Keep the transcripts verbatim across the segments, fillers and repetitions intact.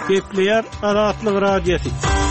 Gepleyer Azatlyk Radiosu.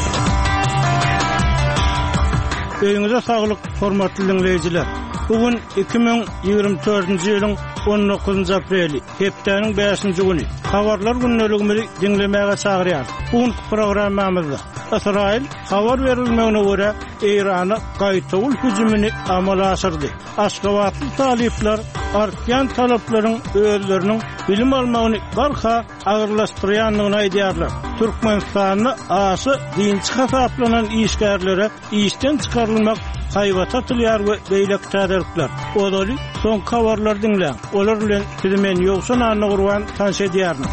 Öňüňize saglyk, hormatly dinleýijiler. Bugün iki bin ýygrimi dördünji ýylyň on dokuzunji apreli, hepdeniň beşinji güni. Habarlar günneligini dinlemäge çagyrýar. Bugün programmamyzda İsrail habar berilmegine görä Irana gaýtaul hüjümini amala aşyrdy. Aşgabatly talipler artýan talaplaryň özleriniň bilim almagyny barha agyrlaşdyrýanlygyny aýdýarlar. Türkmenistany aşy dinçi hasaplanan işgärlere işden çykarylmak haýwata atylýar we beýlek täderlikler. Odaly soň habarlar dinleň. Olar bilen bizimen ýoksan anyny gurban tanış edýärmi?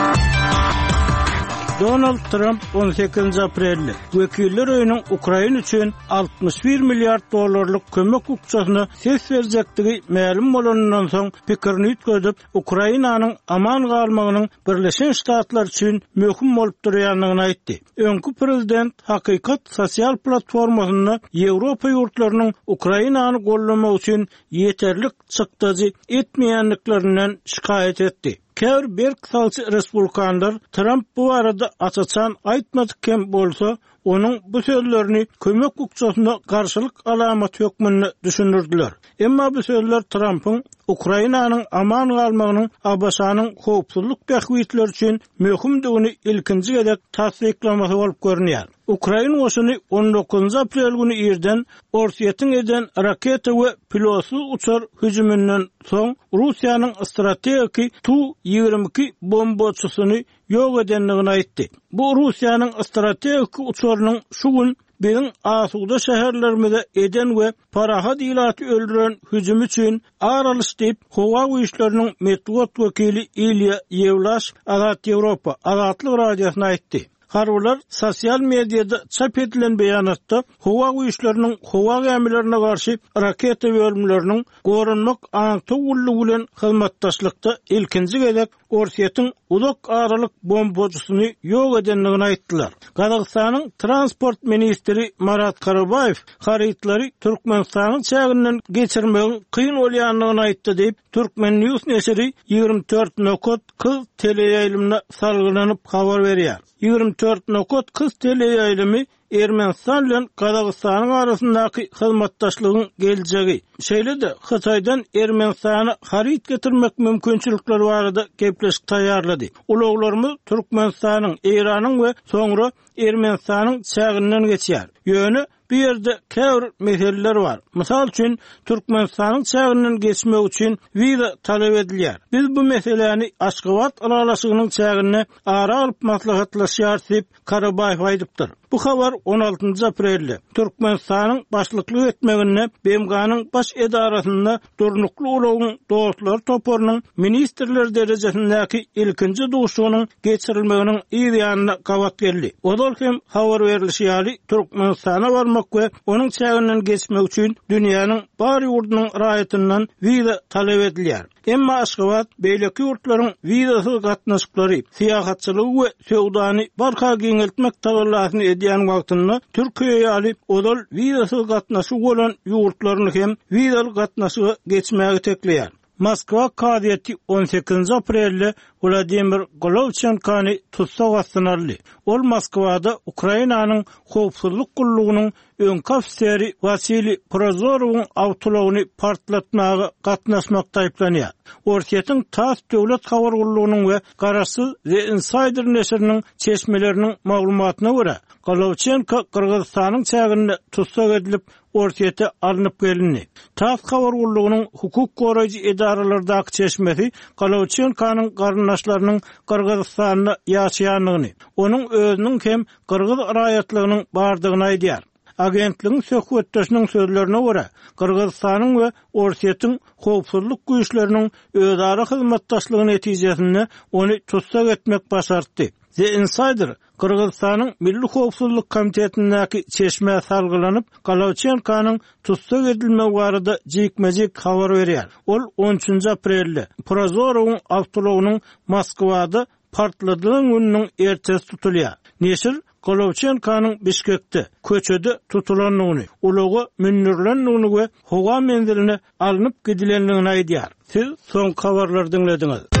Donald Trump on sekizinji aprelde Wekiller Öýüniň Ukraina üçin altmış bir milliard dollarlyk kömek ukçasyny ses berjektigi ma'lum bolanyndan soň pikirini ýetkizip, Ukrainanyň aman galmagynyň Birleşen Ştatlar üçin möhüm bolup durýanlygyny aýtdy. Öňkü prezident Hakykat sosial platformasyny Ýewropa ýurtlarynyň Ukrainany gollamak üçin ýeterlik çykdyjy etmeýänliklerinden şikaýet etdi. Käbir berk salçy respublikanlar Trump bu arada açaçan aýtmadykken bolsa, onun bu sözlerini kömek ukçasyna garşylyk alamat hökmünde düşünürdiler. Emma bu sözler Trump'ın Ukrainanyň aman galmagynyň Abaşanyň howpsuzlyk bähwitleri üçin möhümdigini ilkinji gedek tasdiklamasy bolup görünýär. Ukraina goşuny on dokuzunji aprel güni ýerden orsiýetin eden raketa we pilotsuz uçar hüjümünden soň Russiýanyň strategik Tu ýygrimi iki bombaçysyny ýok edenligini aýtdy. Bu Russiýanyň strategik uçarynyň şu gün bizim asuda şäherlerimizde eden we parahat ilaty öldüren hüjüm üçin aralyş diýip howa güýçleriniň metbuat wekili Ilya Yevlaş Azat Ýewropa Azatlyk radiosyna aýtdy. Harwlar sosial mediada çap edilen beýanatda howa güýçleriniň howa gämilerine garşy raketa bölümleriniň gorunmak aňty ullugy bilen hyzmatdaşlykda ilkinji gedek orsiýetin ulak aralyk bombajysyny ýok edenligini aýtdylar. Gazagystanyň transport ministri Marat Karabayev harytlary Türkmenistanyň çäginden geçirmegi kyn bolýanlygyny aýtdy diýip Türkmen News neşri ýygrimi dört nokta kyz teleýaýlymyna salgylanyp habar berýär. ýygrimi dört nokta kyz teleýaýlymy Ermenistan bilen Gazagystanyň arasyndaky hyzmatdaşlygyň geljegi. Şeýle-de Hytaýdan Ermenistana haryt getirmek mümkinçilikleri barada gepleşik taýýarlady. Ulaglarymyz Türkmenistanyň, Iranyň we soňra Ermenistanyň çäginden geçýär. Ýöne bu ýerde käbir meseleler bar. Mysal üçin Türkmenistanyň çäginden geçmek üçin wiza talap edilýär. Biz bu meseleni Aşgabat aralaşygynyň çägine ara alyp maslahatlaşýar diýip Karabayev aýdypdyr. Bu habar on altynji aprelde Türkmenistanyň başlyklyk etmegine B M G'nyň baş edarasynda durnukly ulagyň dostlar toporunyň ministrler derejesindäki ilkinji duşunyň geçirilmeginiň ýa-da gawat geldi. Odal hem habar berilýär, Türkmenistana barmak we onuň çäginden geçmek üçin dünýäniň bar ýurdunyň raýatyndan wiza talap edilýär. Emma Aşgabat beýleki ýurtlaryň wizasyz gatnaşyklary, syýahatçylygy we söwdany barha giňeltmek tagallasyny edýän wagtynda Türkiýe ýaly odal wizasyz gatnaşyk bolan ýurtlaryny hem wizaly gatnaşyga geçmäge tekleýär. Moskwa kadiýeti on sekizinji aprelde Vladimir Golovchenkany tutsak astyna aldy. Ol Moskwada Ukrainanyň howpsuzlyk gullugynyň öňki ofiseri Vasily Prozorowyň awtologyny partlatmagy gatnaşmakda aýplanýar. Orsiýetin Tass döwlet habar gullugynyň we garaşsyz The Insider neşriniň çeşmeleriniň maglumatyna görä, Golovchenko Kyrgyzstanyň çäginde tutsak edilip orsiýete alınıp gelindi. Tass habar gullugynyň hukuk goraýjy edaralardaky çeşmesi Golovchenkanyň garnaşlarynyň Kyrgyzstanda ýaşaýanlygyny, onuň özüniň hem Kyrgyz raýatlygynyň bardygyny aýdýar. Agentligiň söhbetdeşiniň sözlerine görä, Kyrgyzstanyň we Orsiýetin howpsuzlyk güýçleriniň özara hyzmatdaşlygy netijesinde ony tutsak etmek başardy. The Insider Kyrgyzstanyň Milli Howpsuzlyk Komitetindäki çeşme salgylanyp, Golovchenkanyň tutsak edilmegi barada jekmejek habar berýär. Ol on üçünji aprelde Prozorowyň awtologynyň Moskwada partladygyň günüň ertesi tutulýar. Neşir Golovchenkanyň Bişkekde köçede tutulanlygyny, ulagy münürlenligini we howa menziline alınıp gidilenligini aýdýar. Siz soň habarlary dinlediňiz.